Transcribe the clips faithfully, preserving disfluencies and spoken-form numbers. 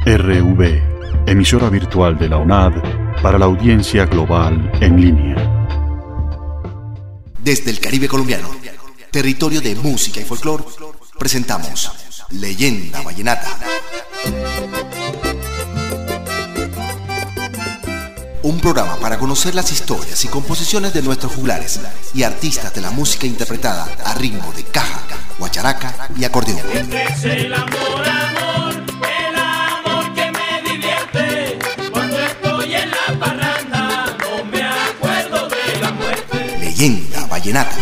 R V, emisora virtual de la U N A D para la audiencia global en línea. Desde el Caribe colombiano, territorio de música y folclor, presentamos Leyenda Vallenata. Un programa para conocer las historias y composiciones de nuestros juglares y artistas de la música interpretada a ritmo de caja, guacharaca y acordeón. Es el amor, amor, el amor que me divierte. Cuando estoy en la parranda no me acuerdo de la muerte. Leyenda Vallenata.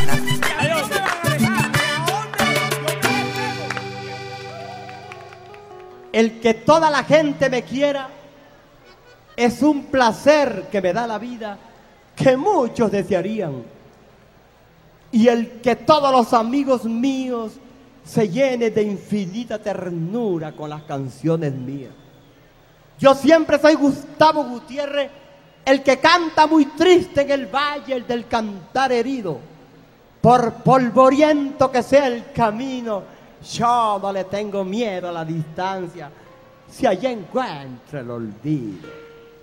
El que toda la gente me quiera es un placer que me da la vida, que muchos desearían. Y el que todos los amigos míos se llenen de infinita ternura con las canciones mías. Yo siempre soy Gustavo Gutiérrez, el que canta muy triste en el valle, el del cantar herido. Por polvoriento que sea el camino, yo no le tengo miedo a la distancia, si allí encuentro el olvido.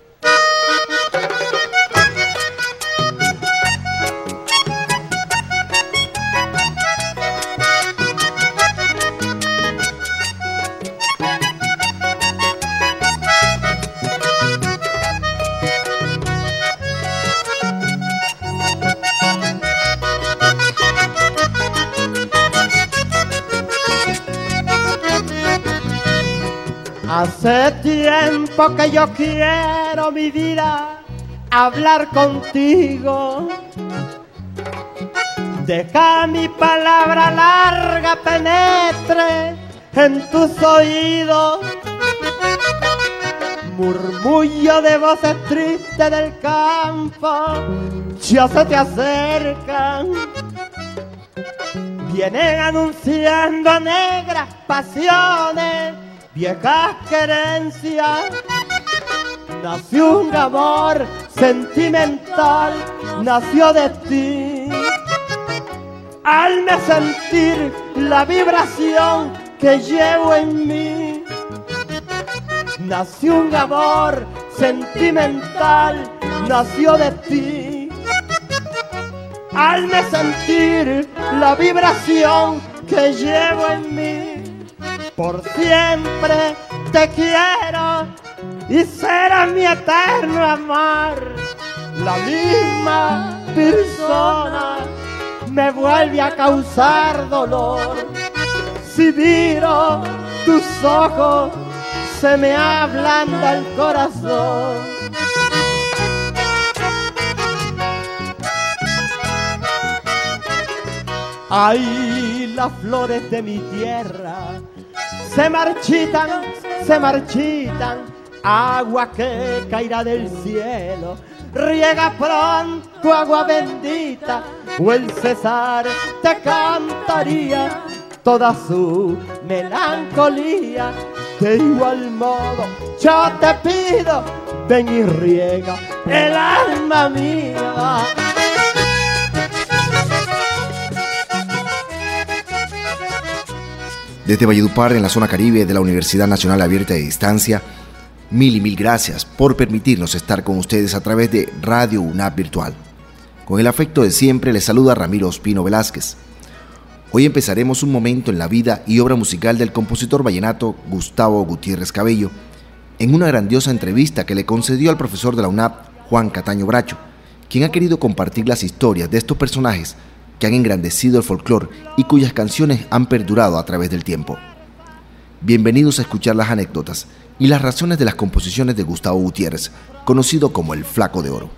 Hace tiempo que yo quiero, mi vida, hablar contigo. Deja mi palabra larga penetre en tus oídos. Murmullo de voces tristes del campo ya se te acercan. Vienen anunciando negras pasiones, viejas querencias. Nació un amor sentimental, nació de ti. Al me sentir la vibración que llevo en mí, nació un amor sentimental, nació de ti. Al me sentir la vibración que llevo en mí, por siempre te quiero y será mi eterno amor. La misma persona me vuelve a causar dolor. Si miro tus ojos, se me ablanda el corazón. Ay, las flores de mi tierra se marchitan, se marchitan, agua que caerá del cielo, riega pronto agua bendita, o el César te cantaría toda su melancolía. De igual modo yo te pido, ven y riega el alma mía. Desde Valledupar, en la zona Caribe de la Universidad Nacional Abierta de Distancia, mil y mil gracias por permitirnos estar con ustedes a través de Radio U N A D Virtual. Con el afecto de siempre les saluda Ramiro Ospino Velázquez. Hoy empezaremos un momento en la vida y obra musical del compositor vallenato Gustavo Gutiérrez Cabello, en una grandiosa entrevista que le concedió al profesor de la U N A D, Juan Cataño Bracho, quien ha querido compartir las historias de estos personajes que han engrandecido el folclore y cuyas canciones han perdurado a través del tiempo. Bienvenidos a escuchar las anécdotas y las razones de las composiciones de Gustavo Gutiérrez, conocido como el Flaco de Oro.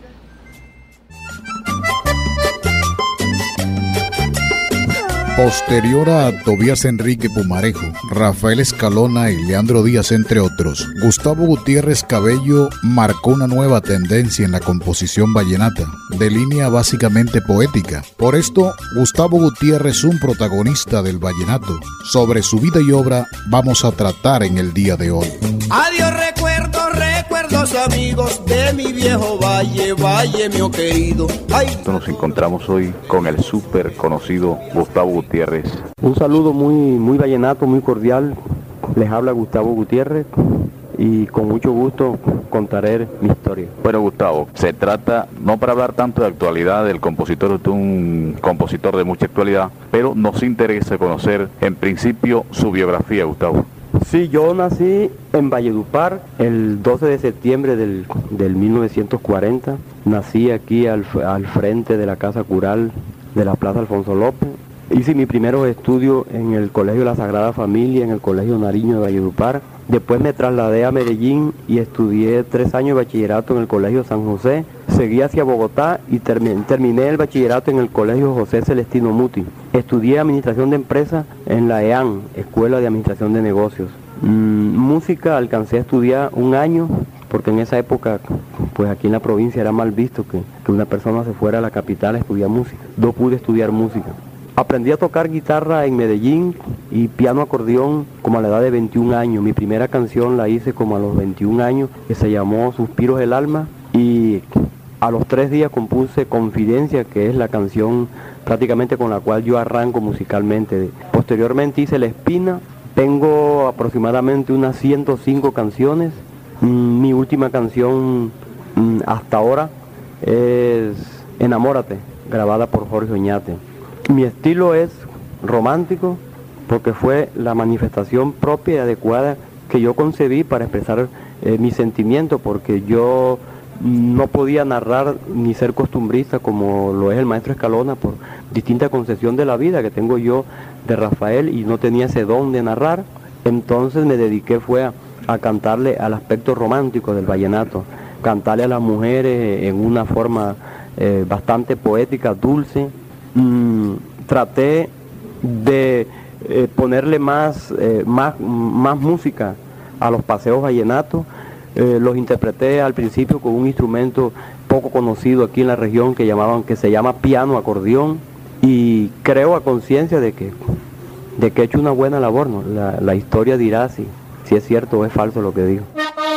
Posterior a Tobías Enrique Pumarejo, Rafael Escalona y Leandro Díaz, entre otros, Gustavo Gutiérrez Cabello marcó una nueva tendencia en la composición vallenata, de línea básicamente poética. Por esto, Gustavo Gutiérrez, un protagonista del vallenato, sobre su vida y obra vamos a tratar en el día de hoy. Adiós recuerdos, recuerdos amigos de mi viejo valle, valle mío querido. Ay. Nos encontramos hoy con el súper conocido Gustavo Gutiérrez. Un saludo muy, muy vallenato, muy cordial. Les habla Gustavo Gutiérrez y con mucho gusto contaré mi historia. Bueno, Gustavo, se trata, no para hablar tanto de actualidad del compositor, usted es un compositor de mucha actualidad, pero nos interesa conocer en principio su biografía, Gustavo. Sí, yo nací en Valledupar el doce de septiembre del, del mil novecientos cuarenta. Nací aquí al, al frente de la Casa Cural de la Plaza Alfonso López. Hice mis primeros estudios en el Colegio La Sagrada Familia, en el Colegio Nariño de Valledupar. Después me trasladé a Medellín y estudié tres años de bachillerato en el Colegio San José. Seguí hacia Bogotá y terminé, terminé el bachillerato en el Colegio José Celestino Muti. Estudié Administración de Empresas en la E A N, Escuela de Administración de Negocios. Mm, música alcancé a estudiar un año, porque en esa época, pues aquí en la provincia era mal visto que, que una persona se fuera a la capital a estudiar música. No pude estudiar música. Aprendí a tocar guitarra en Medellín y piano acordeón como a la edad de veintiún años. Mi primera canción la hice como a los veintiún años, que se llamó Suspiros del Alma, y a los tres días compuse Confidencia, que es la canción prácticamente con la cual yo arranco musicalmente. Posteriormente hice La Espina. Tengo aproximadamente unas ciento cinco canciones. Mm, mi última canción mm, hasta ahora es Enamórate, grabada por Jorge Oñate. Mi estilo es romántico porque fue la manifestación propia y adecuada que yo concebí para expresar eh, mis sentimientos, porque yo no podía narrar ni ser costumbrista como lo es el maestro Escalona por distinta concepción de la vida que tengo yo de Rafael, y no tenía ese don de narrar. Entonces me dediqué fue a, a cantarle al aspecto romántico del vallenato, cantarle a las mujeres en una forma eh, bastante poética, dulce. Mm, traté de eh, ponerle más, eh, más, más música a los paseos vallenatos. Eh, los interpreté al principio con un instrumento poco conocido aquí en la región que llamaban, que se llama piano acordeón, y creo a conciencia de que, de que he hecho una buena labor, ¿no? La, la historia dirá si, si es cierto o es falso lo que digo.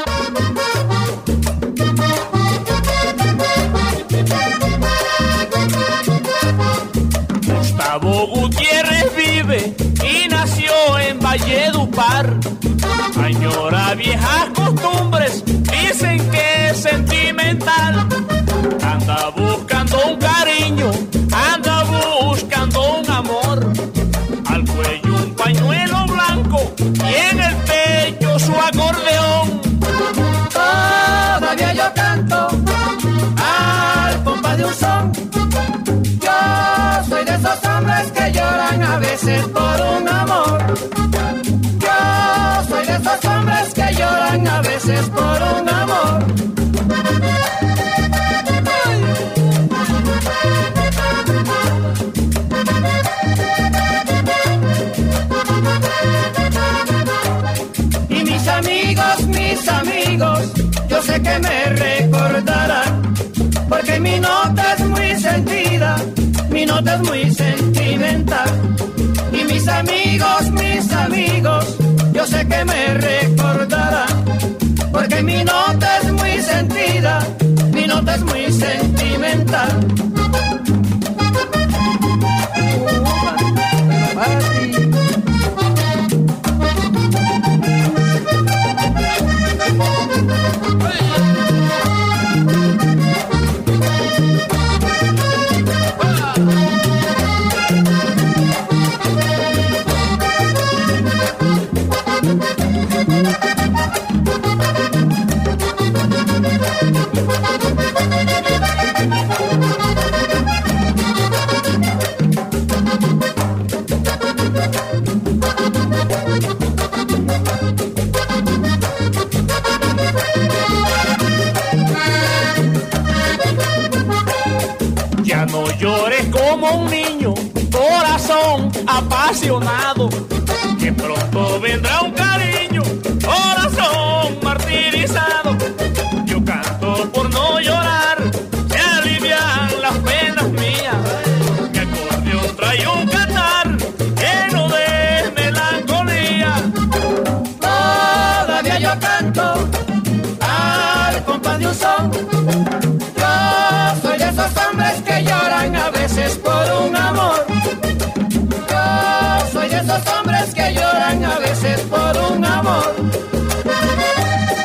Gustavo Gutiérrez vive y nació en Valledupar. Añora viejas costumbres, dicen que es sentimental. Anda buscando un cariño, anda buscando un amor. Al cuello un pañuelo blanco y en el pecho su acordeón. Todavía yo canto al compás de un son. Yo soy de esos hombres que lloran a veces por un amor. Yo soy de esos hombres que lloran a veces por un amor. Y mis amigos, mis amigos, yo sé que me recordarán, porque mi nota es muy sentida, mi nota es muy sentimental. Y mis amigos, mis amigos, yo sé que me recordarán, porque mi nota es muy sentida, mi nota es muy sentimental. Ya no llores como un niño, corazón apasionado, que pronto vendrá un cariño, corazón martirizado. Yo canto por no llorar, se alivian las penas mías. Mi acordeón trae un cantar lleno de melancolía. Todavía yo canto al compás de un son. Yo soy de esos hombres que lloran a veces por un amor. Yo soy de esos hombres que lloran a veces por un amor.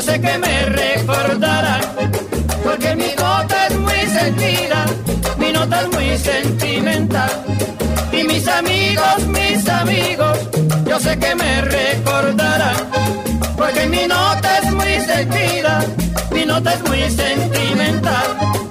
sé que me recordarán, porque mi nota es muy sentida, mi nota es muy sentimental. Y mis amigos, mis amigos, yo sé que me recordarán, porque mi nota es muy sentida, mi nota es muy sentimental.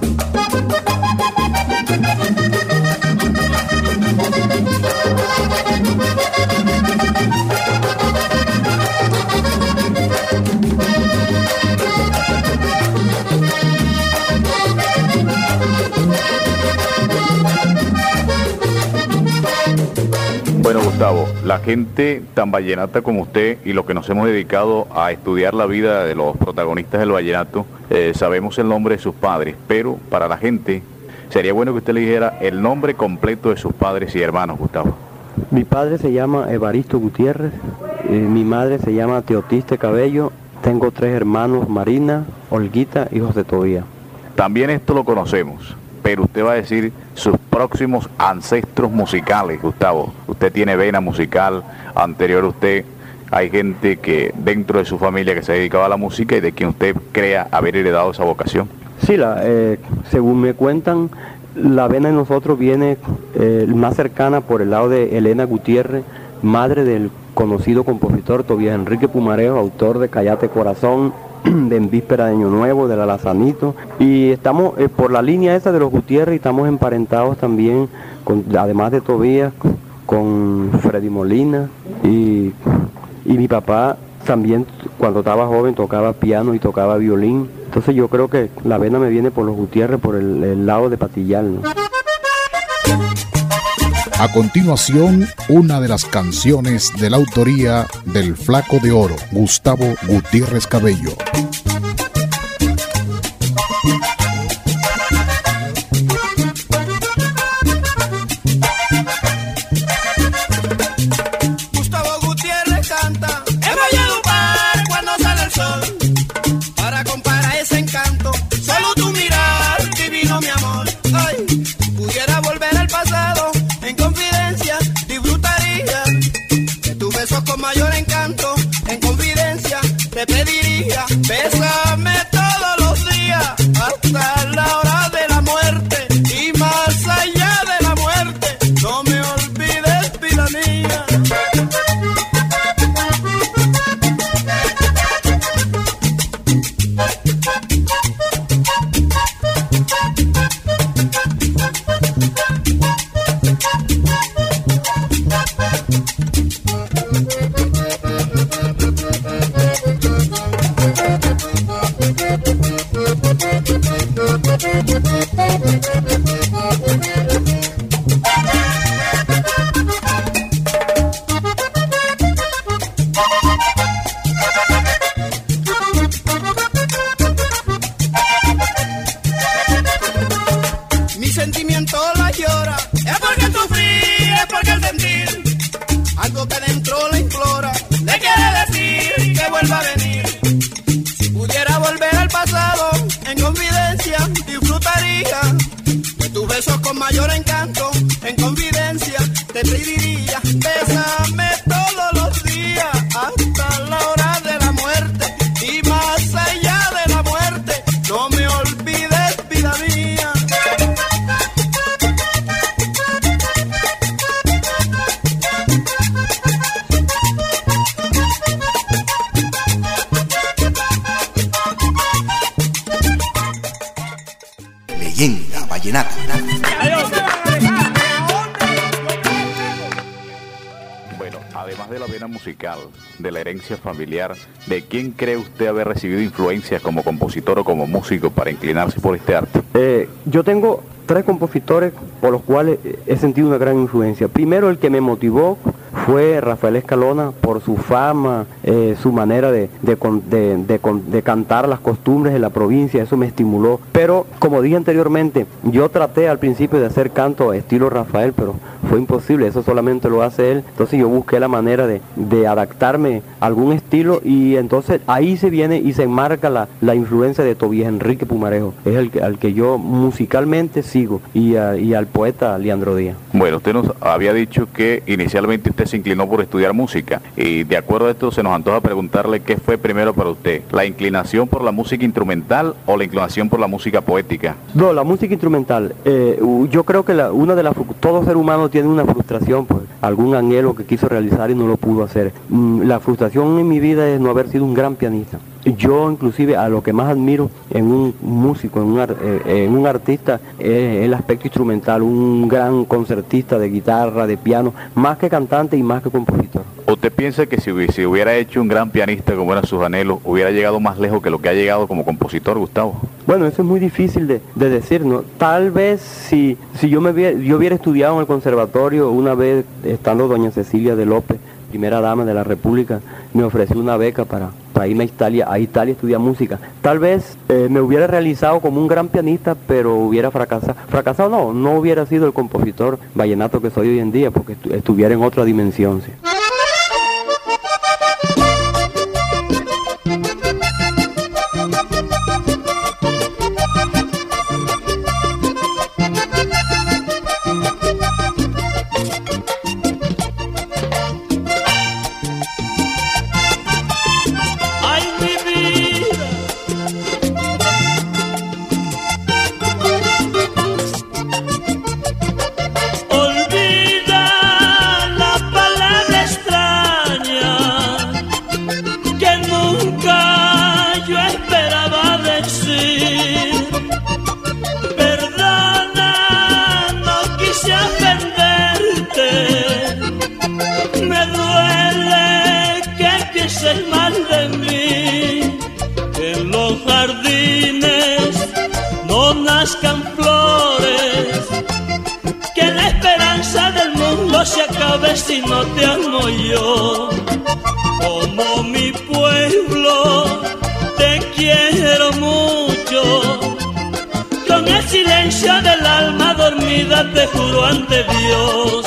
Bueno, Gustavo, la gente tan vallenata como usted y los que nos hemos dedicado a estudiar la vida de los protagonistas del vallenato, eh, sabemos el nombre de sus padres, pero para la gente sería bueno que usted le dijera el nombre completo de sus padres y hermanos, Gustavo. Mi padre se llama Evaristo Gutiérrez, eh, mi madre se llama Teotiste Cabello, tengo tres hermanos, Marina, Olguita y José Tobía. También esto lo conocemos, pero usted va a decir sus próximos ancestros musicales, Gustavo. Usted tiene vena musical, anterior a usted hay gente que dentro de su familia que se dedicaba a la música y de quien usted crea haber heredado esa vocación. Sí, la, eh, según me cuentan, la vena de nosotros viene eh, más cercana por el lado de Elena Gutiérrez, madre del conocido compositor Tobías Enrique Pumarejo, autor de Cállate Corazón, de En Víspera de Año Nuevo, de La Lazanito, y estamos eh, por la línea esa de los Gutiérrez, y estamos emparentados también, con, además de Tobías, con Freddy Molina, y, y mi papá también cuando estaba joven tocaba piano y tocaba violín, entonces yo creo que la vena me viene por los Gutiérrez, por el, el lado de Patillal, ¿no? A continuación, una de las canciones de la autoría del Flaco de Oro, Gustavo Gutiérrez Cabello. Gustavo Gutiérrez canta en Valledupar cuando sale el sol, para comparar ese encanto, solo tu mirar divino mi amor. Ay, pudiera volver al pasado, en confidencia disfrutaría de tus besos con mayor encanto, en confidencia te pediría, bésame todos los días, hasta la hora de la muerte, y más allá de la muerte, no me olvides, vida mía. Mi sentimiento la llora, es porque sufrí, es porque el sentir algo que dentro la implora, le quiere decir que vuelva a venir. Si pudiera volver al pasado, en confidencia disfrutaría de tus besos con mayor encanto, en confidencia te pediría, bésame todos los días, hasta la hora de la muerte, y más allá de la muerte, no me olvides, vida mía. Leyenda vallenata. Bueno, además de la vena musical, de la herencia familiar, ¿de quién cree usted haber recibido influencias como compositor o como músico para inclinarse por este arte? Eh, yo tengo tres compositores por los cuales he sentido una gran influencia. Primero, el que me motivó fue Rafael Escalona, por su fama, eh, su manera de, de, de, de, de cantar las costumbres de la provincia, eso me estimuló. Pero, como dije anteriormente, yo traté al principio de hacer canto estilo Rafael, pero fue imposible, eso solamente lo hace él. Entonces yo busqué la manera de, de adaptarme a algún estilo, y entonces ahí se viene y se enmarca la, la influencia de Tobías Enrique Pumarejo, es el que, al que yo musicalmente sigo, y, a, y al poeta Leandro Díaz. Bueno, usted nos había dicho que inicialmente usted se inclinó por estudiar música, y de acuerdo a esto se nos antoja preguntarle qué fue primero para usted, la inclinación por la música instrumental o la inclinación por la música poética. No, la música instrumental, eh, yo creo que la, una de las, todo ser humano tiene una frustración por algún anhelo que quiso realizar y no lo pudo hacer. Mm, la frustración en mi vida es no haber sido un gran pianista. Yo inclusive a lo que más admiro en un músico, en un, eh, en un artista, es el aspecto instrumental, un gran concertista de guitarra, de piano, más que cantante y más que compositor. ¿Usted piensa que si hubiese, si hubiera hecho un gran pianista como eran sus anhelos, hubiera llegado más lejos que lo que ha llegado como compositor, Gustavo? Bueno, eso es muy difícil de, de decir, ¿no? Tal vez si, si yo, me hubiera, yo hubiera estudiado en el conservatorio, una vez estando doña Cecilia de López, primera dama de la República, me ofreció una beca para, para irme a Italia, a Italia estudiar música. Tal vez eh, me hubiera realizado como un gran pianista, pero hubiera fracasado. Fracasado no, no hubiera sido el compositor vallenato que soy hoy en día, porque estu estuviera en otra dimensión, sí. Se acabe si no te amo yo, como mi pueblo te quiero mucho, con el silencio del alma dormida te juro ante Dios.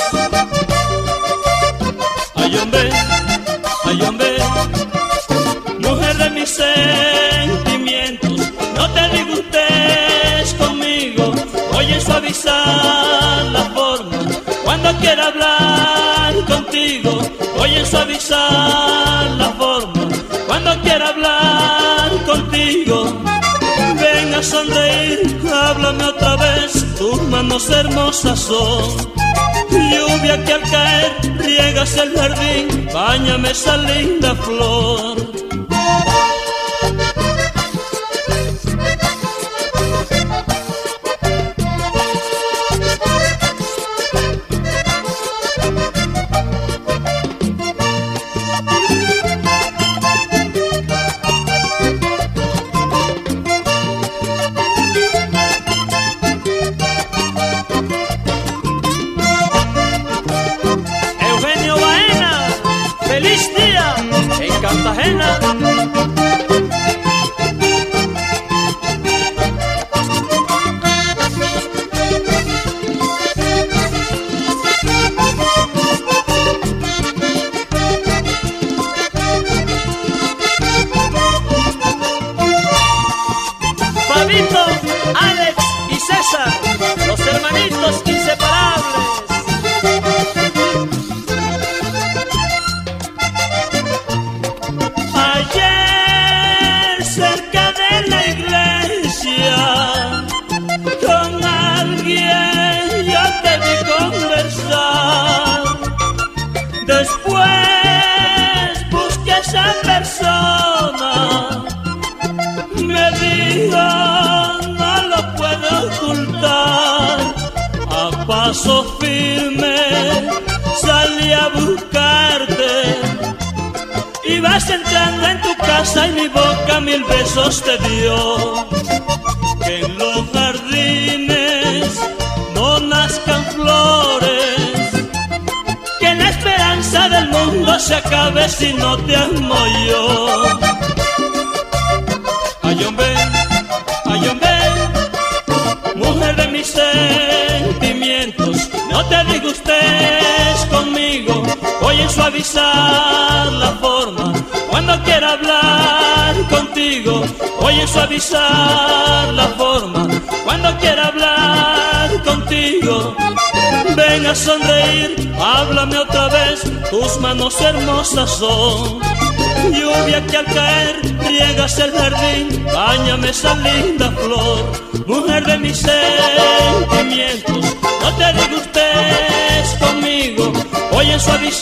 Ay hombre, ay hombre, mujer de mis sentimientos, no te disgustes conmigo, oye suavizar la forma. Cuando quiera hablar contigo, oye suavizar la forma. Cuando quiera hablar contigo, ven a sonreír, háblame otra vez, tus manos hermosas son lluvia que al caer riegas el jardín, báñame esa linda flor. Cartagena. Fabito, Alex y César, los hermanitos inseparables. Después busqué esa persona, me dijo no lo puedo ocultar, a paso firme salí a buscarte, ibas entrando en tu casa y mi boca mil besos te dio, que en los jardines no nazcan flores, del mundo se acabe si no te amo yo. Ay hombre, ay hombre, mujer de mis sentimientos, no te disgustes estés conmigo, voy a suavizar la forma. Cuando quiera hablar contigo, voy a suavizar la forma. Cuando quiera hablar contigo, ven a sonreír, háblame otra vez, tus manos hermosas son lluvia que al caer riegas el jardín, báñame esa linda flor. Mujer de mis sentimientos, no te disgustes conmigo, voy a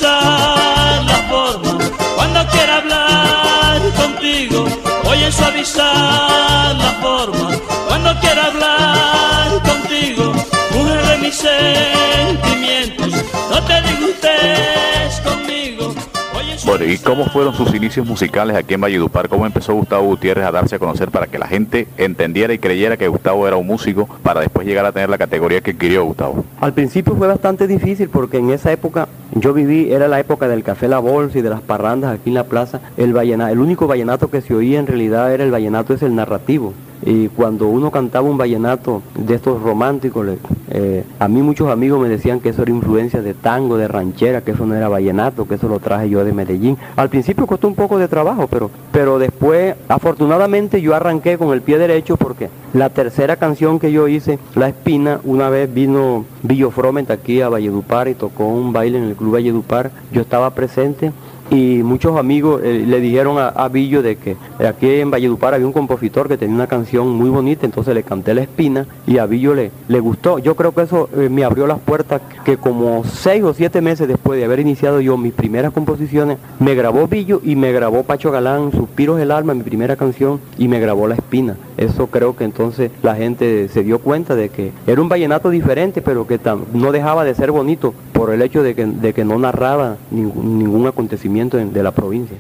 suavizar la forma. Cuando quiera hablar contigo, voy a suavizar la forma. Cuando quiera hablar contigo, mujer de mis sentimientos, no te disgustes conmigo. Bueno, ¿y cómo fueron sus inicios musicales aquí en Valledupar? ¿Cómo empezó Gustavo Gutiérrez a darse a conocer para que la gente entendiera y creyera que Gustavo era un músico para después llegar a tener la categoría que adquirió Gustavo? Al principio fue bastante difícil porque en esa época yo viví, era la época del Café La Bolsa y de las parrandas aquí en la plaza. El vallenato, el único vallenato que se oía en realidad era el vallenato, es el narrativo. Y cuando uno cantaba un vallenato de estos románticos, eh, a mí muchos amigos me decían que eso era influencia de tango, de ranchera, que eso no era vallenato, que eso lo traje yo de Medellín. Al principio costó un poco de trabajo, pero, pero después, afortunadamente, yo arranqué con el pie derecho porque la tercera canción que yo hice, La Espina, una vez vino Billo Froment aquí a Valledupar y tocó un baile en el Club Valledupar. Yo estaba presente. Y muchos amigos eh, le dijeron a, a Billo de que aquí en Valledupar había un compositor que tenía una canción muy bonita, entonces le canté La Espina y a Billo le, le gustó. Yo creo que eso eh, me abrió las puertas, que como seis o siete meses después de haber iniciado yo mis primeras composiciones, me grabó Billo y me grabó Pacho Galán, Suspiros del Alma, mi primera canción, y me grabó La Espina. Eso creo que entonces la gente se dio cuenta de que era un vallenato diferente, pero que tam, no dejaba de ser bonito por el hecho de que, de que no narraba ningún, ningún acontecimiento de la provincia.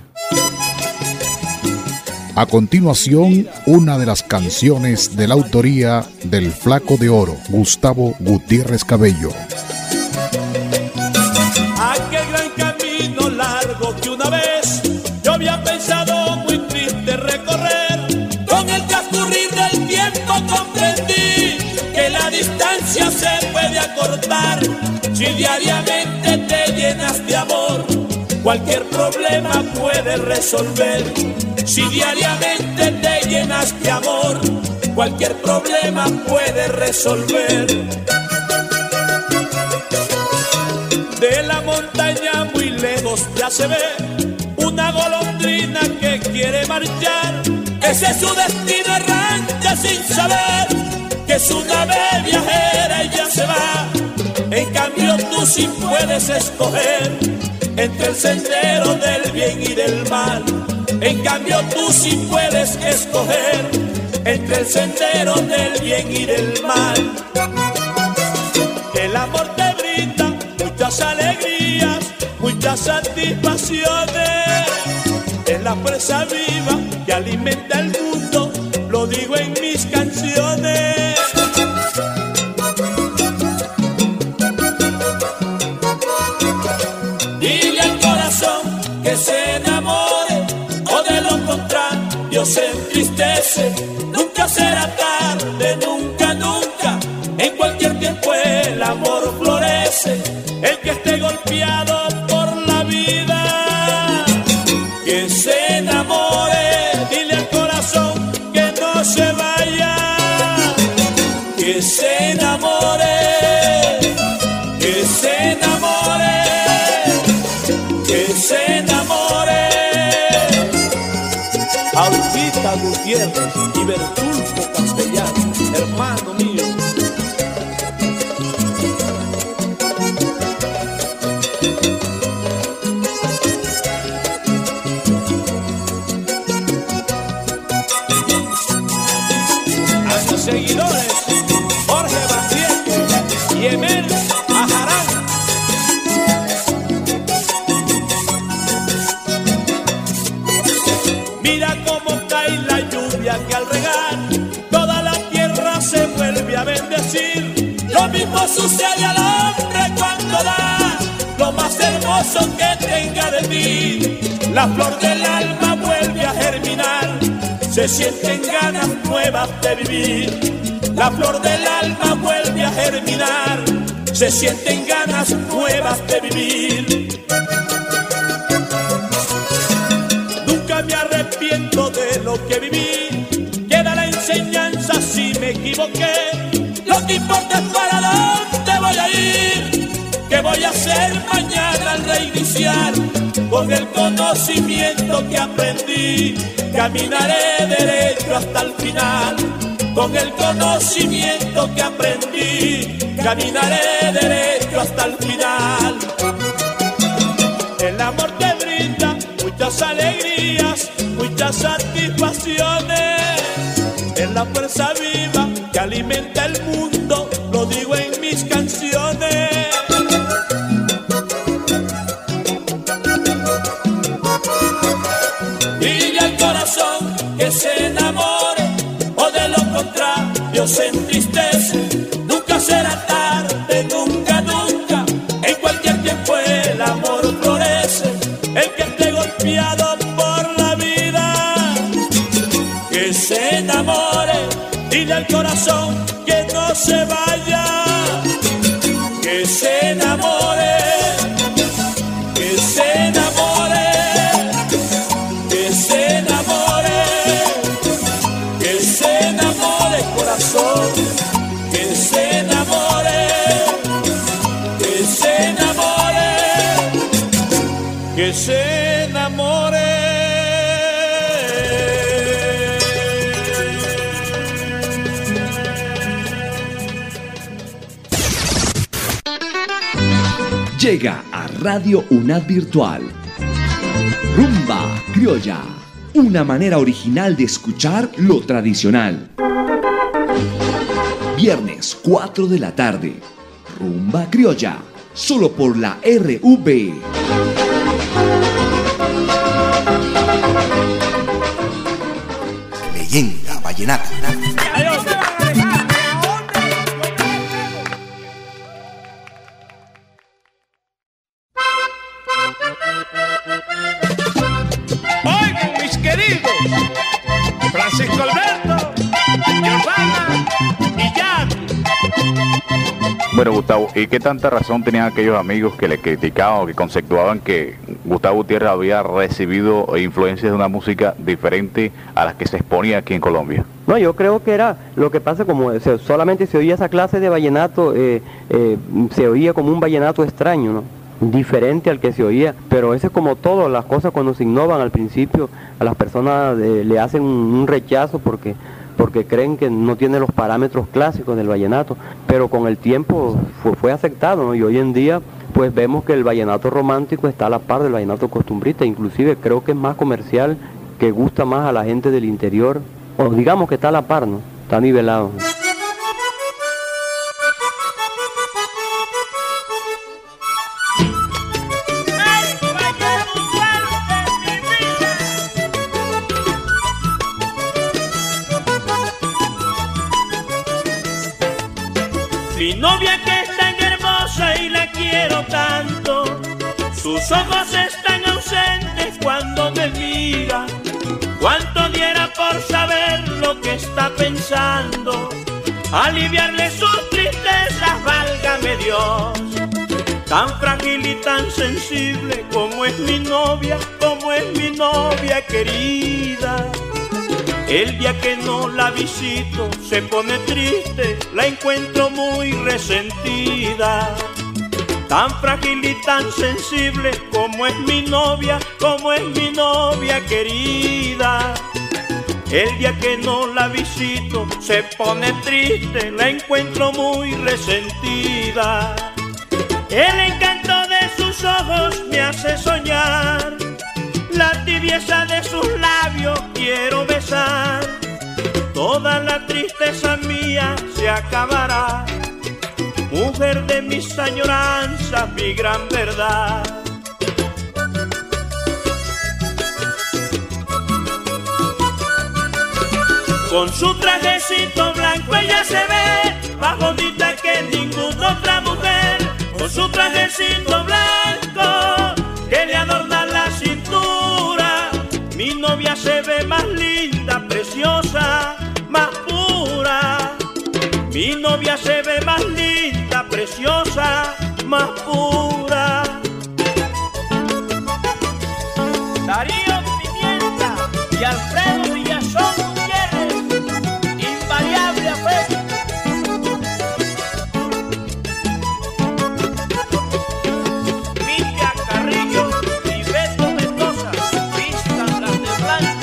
A continuación, una de las canciones de la autoría del Flaco de Oro, Gustavo Gutiérrez Cabello. Aquel gran camino largo que una vez yo había pensado muy triste recorrer, con el transcurrir del tiempo comprendí que la distancia se puede acortar si diariamente te llenas de amor. Cualquier problema puedes resolver si diariamente te llenas de amor. Cualquier problema puedes resolver. De la montaña muy lejos ya se ve una golondrina que quiere marchar. Ese es su destino errante sin saber que su nave viajera y ya se va. En cambio tú sí puedes escoger entre el sendero del bien y del mal. En cambio tú sí puedes escoger entre el sendero del bien y del mal. El amor te brinda muchas alegrías, muchas satisfacciones. Es la fuerza viva que alimenta el mundo, lo digo en mis canciones. Que se enamore o de lo contrario se entristece. Nunca será tarde, nunca, nunca. En cualquier tiempo el amor florece. El que esté golpeado por la vida, que se enamore. Dile al corazón que no se vaya, que se enamore, que se enamore, que se enamore. Aurita Gutiérrez y Bertulfo Castellano, hermano mío. A sus seguidores, Jorge Bandier y Emel Ajarán. Mira cómo cae la lluvia que al regar toda la tierra se vuelve a bendecir. Lo mismo sucede al hombre cuando da lo más hermoso que tenga de ti. La flor del alma vuelve a germinar, se sienten ganas nuevas de vivir. La flor del alma vuelve a germinar, se sienten ganas nuevas de vivir. Nunca me arrepiento de lo que viví, queda la enseñanza si me equivoqué. Lo que importa es para dónde voy a ir, qué voy a hacer mañana al reiniciar. Con el conocimiento que aprendí, caminaré derecho hasta el final. Con el conocimiento que aprendí, caminaré derecho hasta el final. El amor te brinda muchas alegrías, muchas satisfacciones. Es la fuerza viva que alimenta el mundo, lo digo en mis canciones. Dile al corazón que se enamore, o de lo contrario se entristece. Nunca será tarde, nunca, nunca. En cualquier tiempo el amor florece. El que esté golpeado por la vida, que se enamore. Dile al corazón que no se vaya, que se enamore, que se enamore, que se enamore, que se enamore, corazón, que se enamore, que se enamore, que se enamore. Llega a Radio UNAD Virtual Rumba Criolla, una manera original de escuchar lo tradicional. Viernes cuatro de la tarde, Rumba Criolla, solo por la R V. Leyenda vallenata. Oigan, mis queridos, Francisco Alberto, Giovanna y Jan. Bueno, Gustavo, ¿y qué tanta razón tenían aquellos amigos que le criticaban o que conceptuaban que Gustavo Gutiérrez había recibido influencias de una música diferente a las que se exponía aquí en Colombia? No, yo creo que era lo que pasa, como se, solamente se oía esa clase de vallenato, eh, eh, se oía como un vallenato extraño, ¿no? Diferente al que se oía, pero eso es como todo, las cosas cuando se innovan al principio, a las personas eh, le hacen un, un rechazo porque porque creen que no tiene los parámetros clásicos del vallenato, pero con el tiempo fue, fue aceptado, ¿no? Y hoy en día pues vemos que el vallenato romántico está a la par del vallenato costumbrista, inclusive creo que es más comercial, que gusta más a la gente del interior, o digamos que está a la par, ¿no? Está nivelado. Mi novia que es tan hermosa y la quiero tanto, sus ojos están ausentes cuando me mira. Cuánto diera por saber lo que está pensando, aliviarle sus tristezas, válgame Dios. Tan frágil y tan sensible como es mi novia, como es mi novia querida. El día que no la visito se pone triste, la encuentro muy resentida. Tan frágil y tan sensible como es mi novia, como es mi novia querida. El día que no la visito se pone triste, la encuentro muy resentida. El encanto de sus ojos me hace soñar, la tibieza de sus labios quiero besar. Toda la tristeza mía se acabará, mujer de mis añoranzas, mi gran verdad. Con su trajecito blanco ella se ve más bonita que ninguna otra mujer. Con su trajecito blanco que le adorna la cintura, mi novia se ve más linda, preciosa, más pura. Mi novia se ve más linda, preciosa. preciosa, más pura. Darío Pimienta y Alfredo Villazón Gutiérrez, invariable afecto. Milla Carrillo y Beto Mendoza, vistan las de blanco.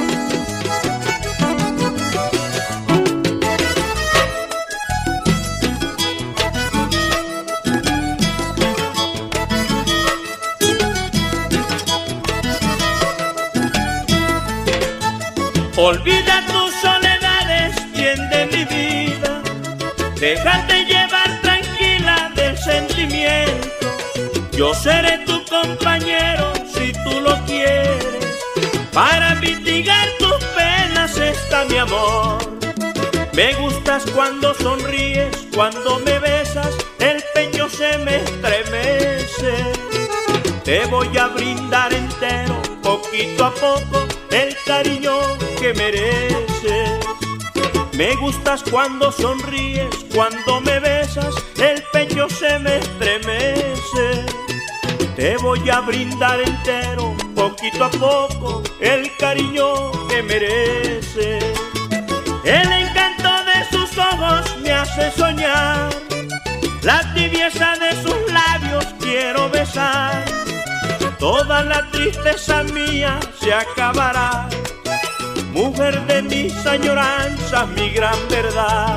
Olvida tus soledades, tiende mi vida, déjate llevar tranquila del sentimiento. Yo seré tu compañero si tú lo quieres, para mitigar tus penas está mi amor. Me gustas cuando sonríes, cuando me besas, el pecho se me estremece. Te voy a brindar entero, poquito a poco, el cariño que mereces. Me gustas cuando sonríes, cuando me besas, el pecho se me estremece. Te voy a brindar entero, poquito a poco, el cariño que mereces. El encanto de sus ojos me hace soñar, la tibieza de sus labios quiero besar. Toda la tristeza mía se acabará, mujer de mis añoranzas, mi gran verdad.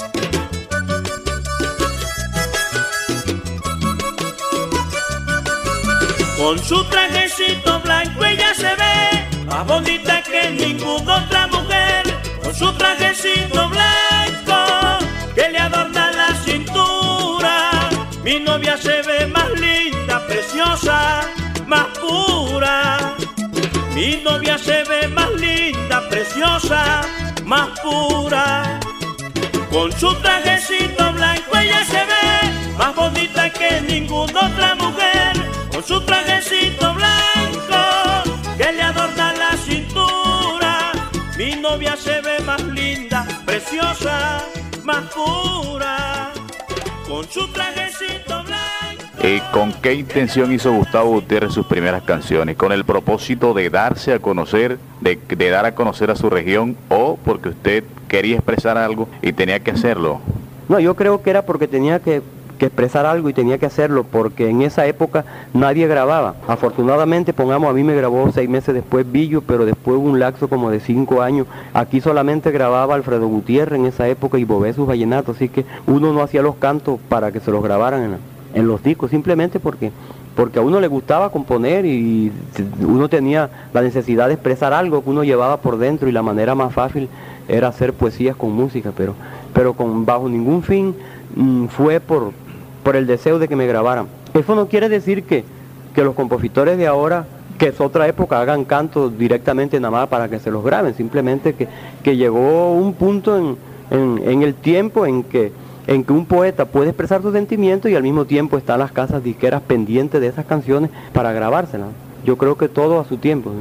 Con su trajecito blanco ella se ve más bonita que ninguna otra mujer. Con su trajecito blanco que le adorna la cintura, mi novia se ve más linda, preciosa, más pura. Mi novia se ve más linda, preciosa, más pura. Con su trajecito blanco ella se ve más bonita que ninguna otra mujer. Con su trajecito blanco que le adorna la cintura, mi novia se ve más linda, preciosa, más pura. Con su trajecito blanco. Eh, ¿Con qué intención hizo Gustavo Gutiérrez sus primeras canciones? ¿Con el propósito de darse a conocer, de, de dar a conocer a su región, o porque usted quería expresar algo y tenía que hacerlo? No, yo creo que era porque tenía que, que expresar algo y tenía que hacerlo, porque en esa época nadie grababa. Afortunadamente, pongamos, a mí me grabó seis meses después Billo, pero después hubo un lapso como de cinco años. Aquí solamente grababa Alfredo Gutiérrez en esa época y Bobé sus vallenatos, así que uno no hacía los cantos para que se los grabaran en la... en los discos, simplemente porque porque a uno le gustaba componer y uno tenía la necesidad de expresar algo que uno llevaba por dentro, y la manera más fácil era hacer poesías con música, pero pero con bajo ningún fin mmm, fue por por el deseo de que me grabaran. Eso no quiere decir que, que los compositores de ahora, que es otra época, hagan cantos directamente nada más para que se los graben, simplemente que, que llegó un punto en, en, en el tiempo en que en que un poeta puede expresar sus sentimientos y al mismo tiempo están las casas disqueras pendientes de esas canciones para grabárselas. Yo creo que todo a su tiempo.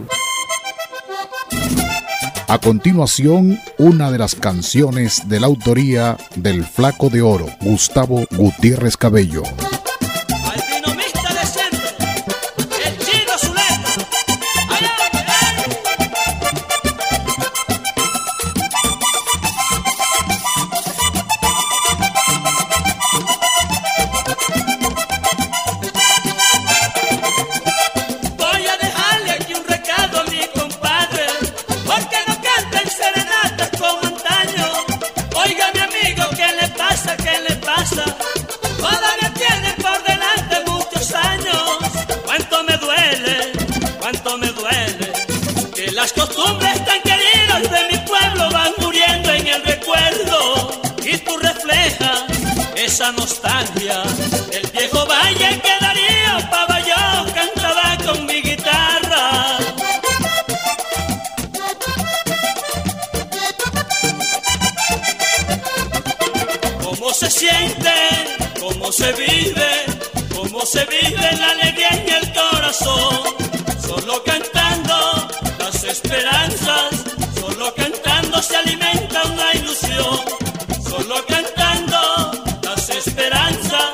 A continuación, una de las canciones de la autoría del Flaco de Oro, Gustavo Gutiérrez Cabello. Las costumbres tan queridas de mi pueblo van muriendo en el recuerdo, y tú reflejas esa nostalgia. El viejo valle que Darío Paballón cantaba con mi guitarra. Cómo se siente, cómo se vive, cómo se vive la alegría en el corazón, solo cantando las esperanzas, solo cantando se alimenta una ilusión, solo cantando las esperanzas,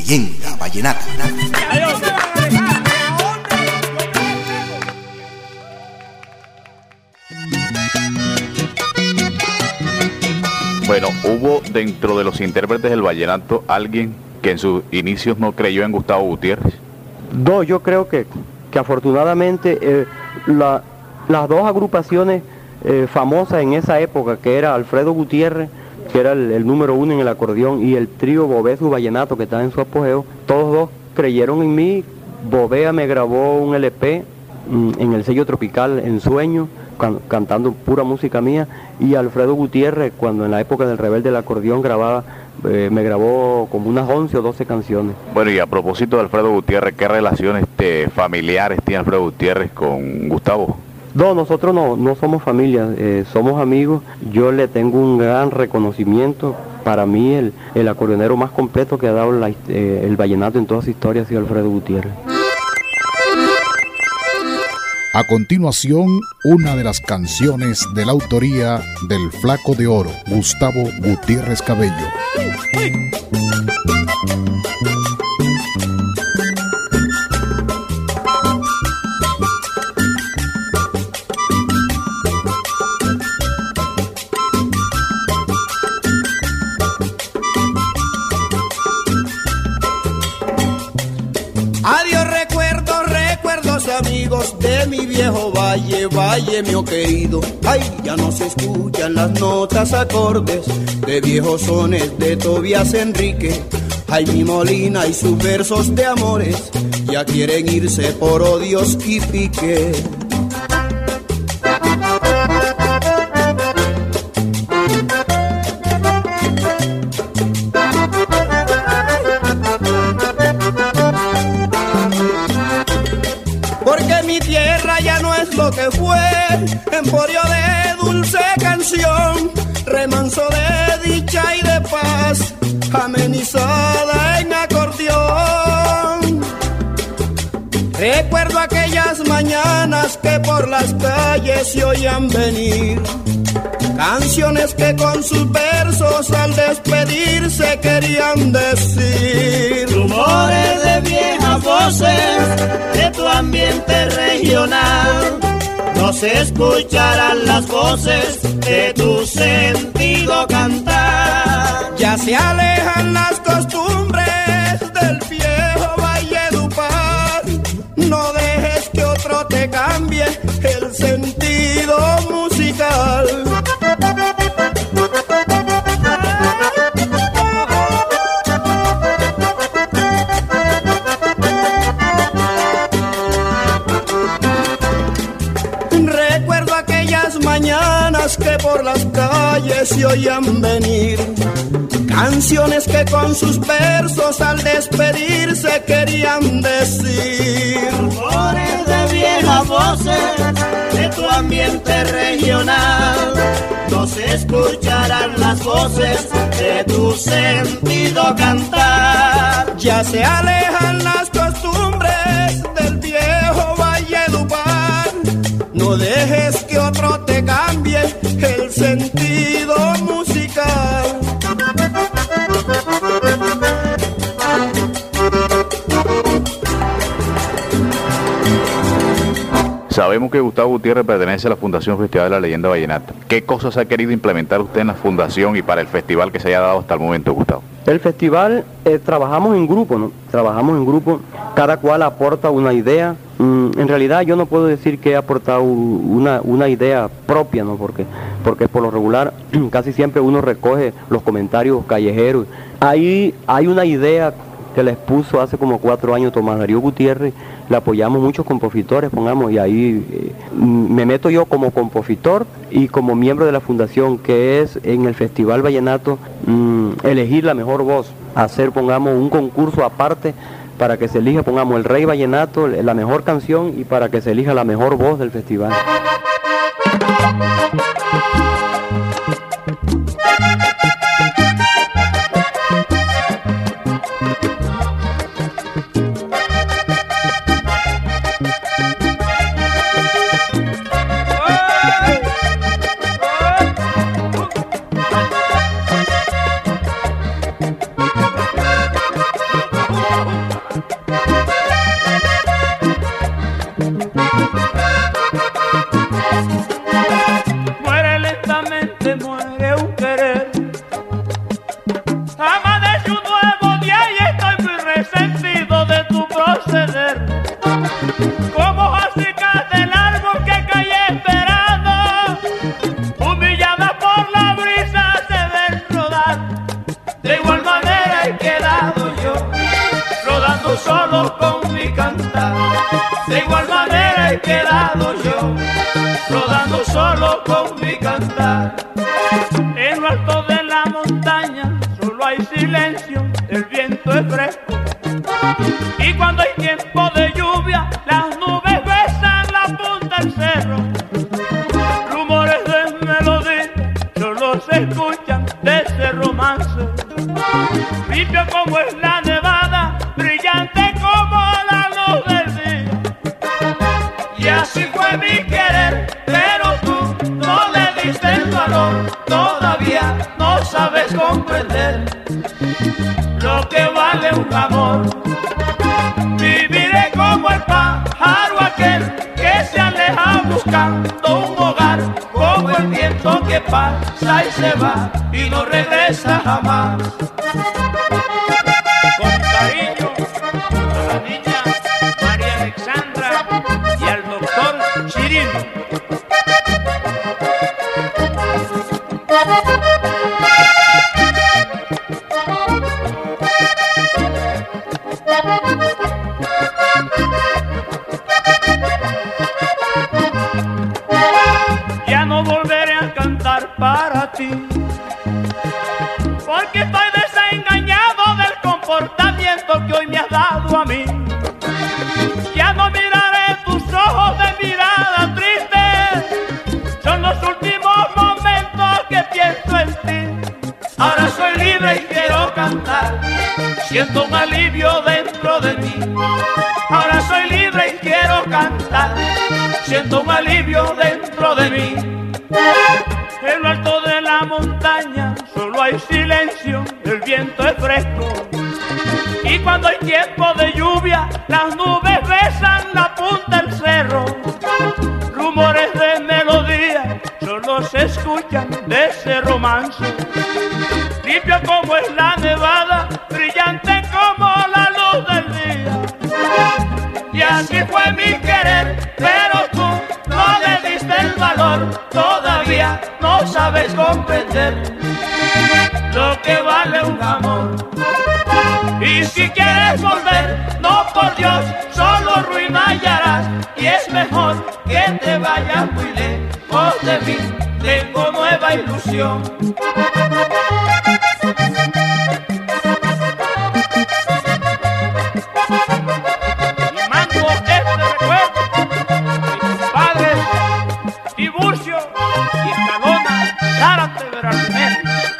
Leyenda Vallenata. Bueno, hubo dentro de los intérpretes del vallenato alguien que en sus inicios no creyó en Gustavo Gutiérrez. No, yo creo que, que afortunadamente eh, la, las dos agrupaciones eh, famosas en esa época, que era Alfredo Gutiérrez, que era el, el número uno en el acordeón, y el trío Bovesu Vallenato, que estaba en su apogeo, todos dos creyeron en mí. Bovea me grabó un L P mm, en el sello Tropical En Sueño, can, cantando pura música mía, y Alfredo Gutiérrez, cuando en la época del Rebelde del Acordeón grababa, eh, me grabó como unas once o doce canciones. Bueno, y a propósito de Alfredo Gutiérrez, ¿qué relaciones este, familiares tiene Alfredo Gutiérrez con Gustavo? No, nosotros no, no somos familia, eh, somos amigos. Yo le tengo un gran reconocimiento. Para mí el, el acordeonero más completo que ha dado la, eh, el vallenato en toda su historia ha sido Alfredo Gutiérrez. A continuación, una de las canciones de la autoría del Flaco de Oro, Gustavo Gutiérrez Cabello. Adiós recuerdos, recuerdos amigos de mi viejo valle, valle mío querido. Ay, ya no se escuchan las notas acordes de viejos sones de Tobías Enrique. Ay, mi Molina y sus versos de amores ya quieren irse por odios y pique. Porque mi tierra ya no es lo que fue, emporio de dulce canción, remanso de dicha y de paz, amenizada en acordeón. Recuerdo aquellas mañanas que por las calles se oían venir canciones que con sus versos al despedirse querían decir. Rumores de viejas voces de tu ambiente regional, no se escucharán las voces de tu sentido cantar. Ya se alejan las costumbres del viejo Valledupar, no dejes que otro te cambie el sentido musical. Recuerdo aquellas mañanas que por las calles se oían venir canciones que con sus versos al despedirse querían decir. Rumores de viejas voces de tu ambiente regional, no se escucharán las voces de tu sentido cantar. Ya se alejan las costumbres del viejo Valledupar, no dejes que otro te cambie el sentido musical. Sabemos que Gustavo Gutiérrez pertenece a la Fundación Festival de la Leyenda Vallenata. ¿Qué cosas ha querido implementar usted en la fundación y para el festival que se haya dado hasta el momento, Gustavo? El festival, eh, trabajamos en grupo, ¿no? Trabajamos en grupo, cada cual aporta una idea. Mm, en realidad yo no puedo decir que he aportado una, una idea propia, ¿no? Porque, porque por lo regular casi siempre uno recoge los comentarios callejeros. Ahí hay una idea que les puso hace como cuatro años Tomás Darío Gutiérrez, le apoyamos muchos compositores, pongamos, y ahí eh, me meto yo como compositor y como miembro de la fundación, que es en el Festival Vallenato mmm, elegir la mejor voz, hacer, pongamos, un concurso aparte para que se elija, pongamos, el Rey Vallenato, la mejor canción, y para que se elija la mejor voz del festival. se muere un querer. Amanece un nuevo día y estoy muy resentido de tu proceder. Como hojas secas del árbol que cae esperando, humilladas por la brisa se ven rodar. De igual manera he quedado yo, rodando solo con mi cantar. De igual manera he quedado yo, rodando solo con mi cantar. En lo alto de la montaña solo hay silencio, el viento es fresco. Y cuando hay tiempo de lluvia, las nubes besan la punta del cerro. Rumores de melodía solo se escuchan de ese romance. Limpio como es la nevada, brillante como la luz del día. Y así fue mi querer, pero tú no le diste el valor. Todavía no sabes comprender lo que vale un amor. Viviré como el pájaro aquel que se aleja buscando un hogar, como el viento que pasa y se va y no regresa jamás. Con cariño a la niña María Alexandra y al doctor Chirino. Ya no volveré a cantar para ti, porque estoy desengañado del comportamiento que hoy me has dado a mí. Ya no miraré tus ojos de mirada triste, son los últimos momentos que pienso en ti. Ahora soy libre y quiero cantar, siento un alivio dentro de mí. Ahora soy libre y quiero cantar, siento un alivio dentro de mí. En lo alto de la montaña solo hay silencio, el viento es fresco. Y cuando hay tiempo de lluvia, las nubes besan la punta del cerro. Rumores de melodía solo se escuchan de ese romance. Limpio como es la nevada, brillante como la luz del día. Y así fue mi querer, pero tú no le diste el valor. Todavía no sabes comprender lo que vale un amor. Y si quieres volver, no por Dios, solo ruina hallarás. Y es mejor que te vayas muy lejos de mí, tengo nueva ilusión. Y mando este recuerdo de tus padres, Tiburcio y Escalona, Zárate Veracruz.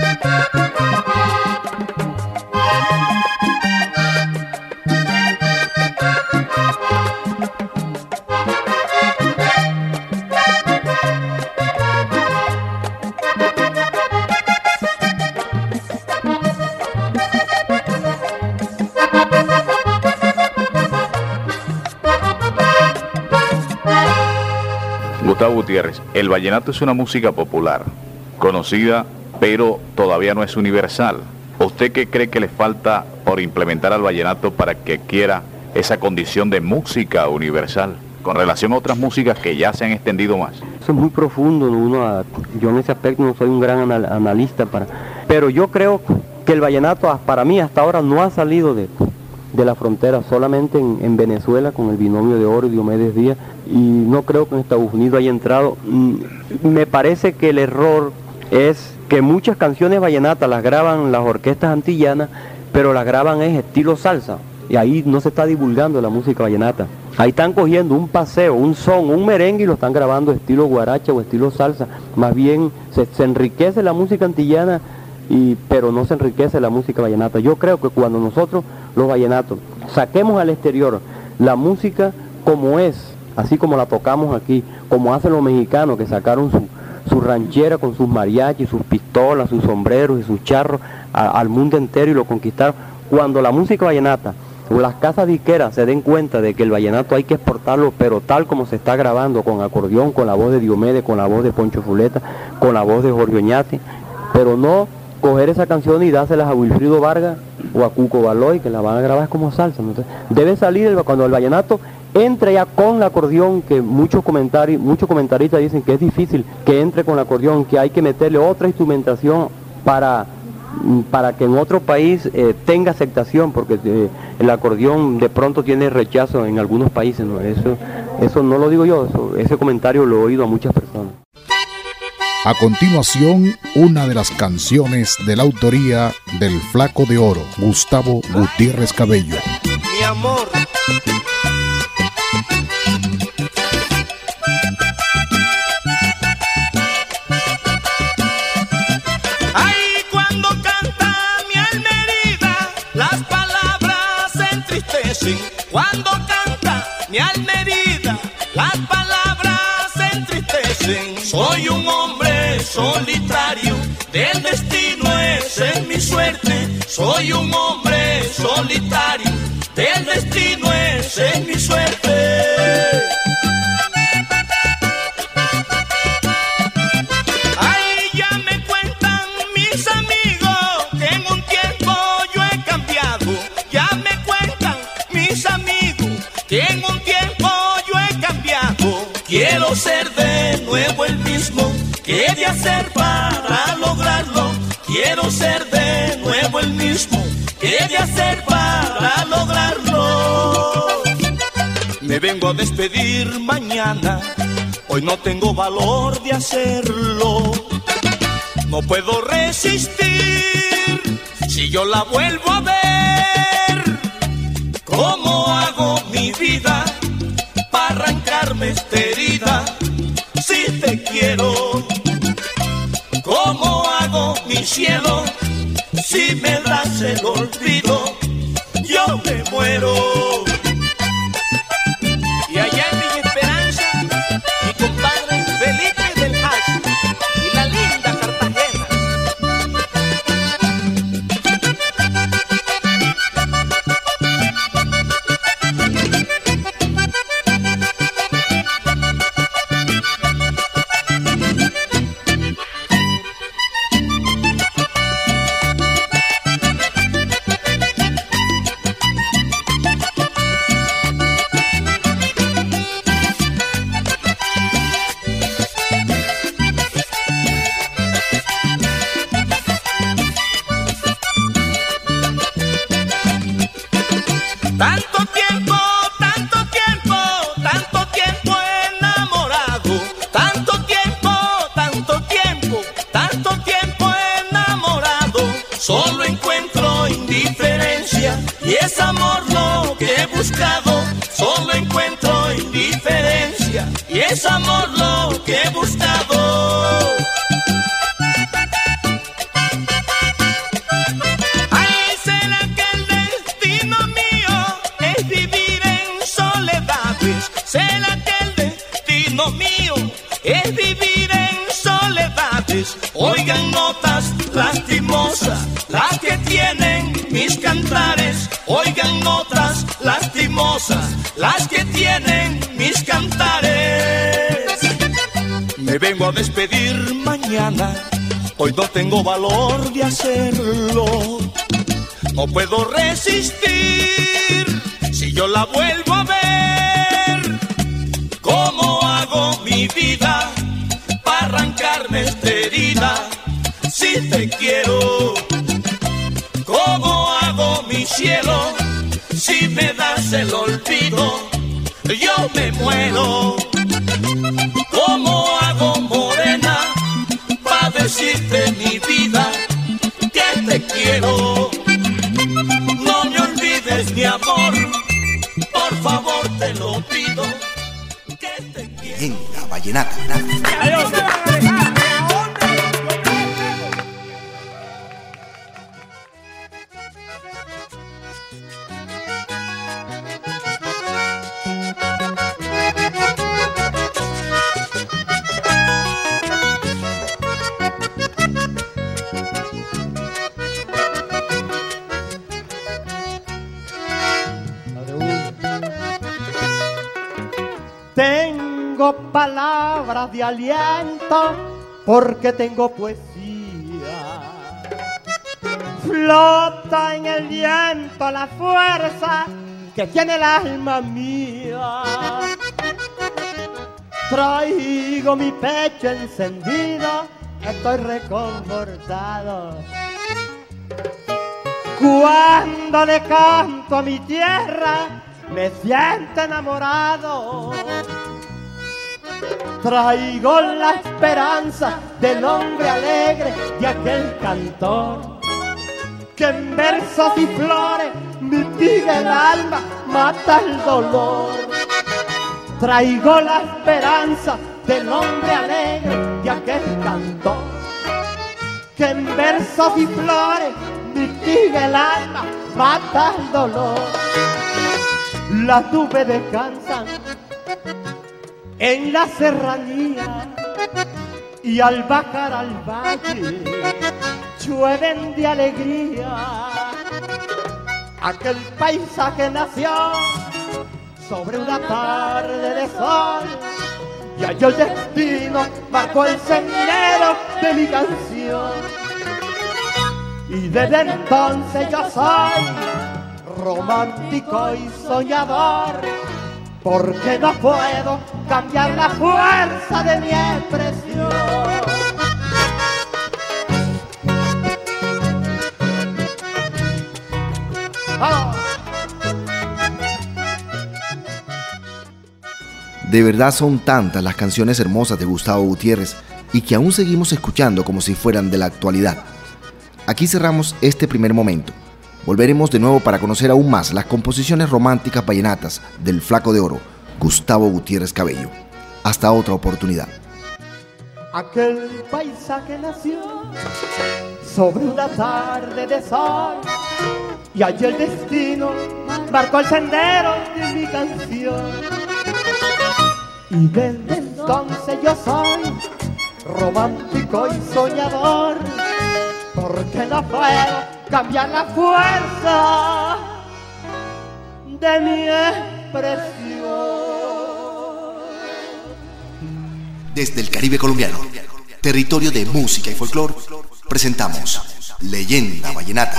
Gustavo Gutiérrez, el vallenato es una música popular, conocida, pero todavía no es universal. ¿Usted qué cree que le falta por implementar al vallenato para que quiera esa condición de música universal, con relación a otras músicas que ya se han extendido más? Eso es muy profundo, uno, yo en ese aspecto no soy un gran anal analista, para, pero yo creo que el vallenato para mí hasta ahora no ha salido de... de la frontera, solamente en, en Venezuela con el binomio de oro y Diomedes Díaz, y no creo que en Estados Unidos haya entrado. Me parece que el error es que muchas canciones vallenatas las graban las orquestas antillanas, pero las graban es estilo salsa, y ahí no se está divulgando la música vallenata. Ahí están cogiendo un paseo, un son, un merengue y lo están grabando estilo guaracha o estilo salsa. Más bien se, se enriquece la música antillana, y, pero no se enriquece la música vallenata. Yo creo que cuando nosotros, los vallenatos, saquemos al exterior la música como es, así como la tocamos aquí, como hacen los mexicanos que sacaron su, su ranchera con sus mariachis, sus pistolas, sus sombreros y sus charros a, al mundo entero y lo conquistaron. Cuando la música vallenata las casas disqueras se den cuenta de que el vallenato hay que exportarlo, pero tal como se está grabando, con acordeón, con la voz de Diomedes, con la voz de Poncho Zuleta, con la voz de Jorge Oñate, pero no coger esa canción y dárselas a Wilfrido Vargas o a Cuco Baloy, que la van a grabar como salsa. Entonces, debe salir el, cuando el vallenato entre ya con el acordeón, que muchos comentarios, muchos comentaristas dicen que es difícil que entre con el acordeón, que hay que meterle otra instrumentación para, para que en otro país eh, tenga aceptación, porque eh, el acordeón de pronto tiene rechazo en algunos países, ¿no? Eso, eso no lo digo yo, eso, ese comentario lo he oído a muchas personas. A continuación, una de las canciones de la autoría del Flaco de Oro, Gustavo Gutiérrez Cabello. Mi amor. Ay, cuando canta mi alma herida, las palabras se entristecen. Cuando canta mi alma herida, las palabras se entristecen. Soy un hombre solitario, del destino es en mi suerte. Soy un hombre solitario, del destino es en mi suerte. Ay, ya me cuentan mis amigos que en un tiempo yo he cambiado. Ya me cuentan mis amigos que en un tiempo yo he cambiado. Quiero ser de nuevo el mismo, ¿qué he de hacer para lograrlo? Quiero ser de nuevo el mismo, ¿qué he de hacer para lograrlo? Me vengo a despedir mañana, hoy no tengo valor de hacerlo. No puedo resistir, si yo la vuelvo a ver. ¿Cómo hago mi vida para arrancarme esta herida? Si te quiero, ¿cómo hago mi cielo? Si me das el olvido, yo me muero. Y allá en Villa Esperanza, mi compadre Felipe del Hash y la linda Cartagena. Tanto tiempo, tanto tiempo, tanto tiempo enamorado. Tanto tiempo, tanto tiempo, tanto tiempo enamorado. Solo encuentro indiferencia y es amor lo que he buscado. Solo encuentro indiferencia y es amor lo que he buscado. ¿Será que el destino mío es vivir en soledades? Oigan notas lastimosas, las que tienen mis cantares. Oigan notas lastimosas, las que tienen mis cantares. Me vengo a despedir mañana, hoy no tengo valor de hacerlo. No puedo resistir, si yo la vuelvo a ver. ¿Cómo hago mi vida para arrancarme esta herida? Si te quiero, ¿cómo hago mi cielo? Si me das el olvido, yo me muero. ¿Cómo hago, morena, para decirte mi vida que te quiero? No me olvides, mi amor, por favor te lo pido. En la vallenata. palabras de aliento, porque tengo poesía. Flota en el viento la fuerza que tiene el alma mía. Traigo mi pecho encendido, estoy reconfortado. Cuando le canto a mi tierra, me siento enamorado. Traigo la esperanza del hombre alegre, de aquel cantor que en versos y flores mitiga el alma, mata el dolor. Traigo la esperanza del hombre alegre, de aquel cantor que en versos y flores mitiga el alma, mata el dolor. Las nubes descansan en la serranía y al bajar al valle llueven de alegría. Aquel paisaje nació sobre una tarde de sol, y allí el destino marcó el sendero de mi canción. Y desde entonces yo soy romántico y soñador, porque no puedo cambiar la fuerza de mi expresión. ¡Oh! De verdad son tantas las canciones hermosas de Gustavo Gutiérrez y que aún seguimos escuchando como si fueran de la actualidad. Aquí cerramos este primer momento. Volveremos de nuevo para conocer aún más las composiciones románticas vallenatas del Flaco de Oro, Gustavo Gutiérrez Cabello. Hasta otra oportunidad. Aquel paisaje nació sobre una tarde de sol, y allí el destino marcó el sendero de mi canción. Y desde entonces yo soy romántico y soñador, porque no puedo cambiar la fuerza de mi expresión. Desde el Caribe colombiano, territorio de música y folclor, presentamos Leyenda Vallenata.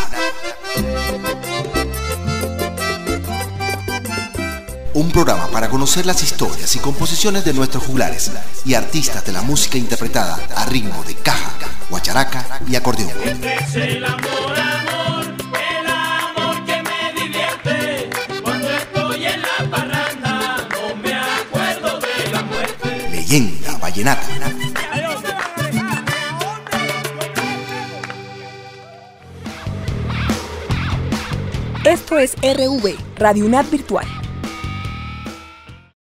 Un programa para conocer las historias y composiciones de nuestros juglares y artistas de la música interpretada a ritmo de caja, guacharaca y acordeón. Es el amor, amor, el amor que me divierte. Cuando estoy en la parranda no me acuerdo de la muerte. Leyenda Vallenata. Esto es R V, Radio UNAD Virtual.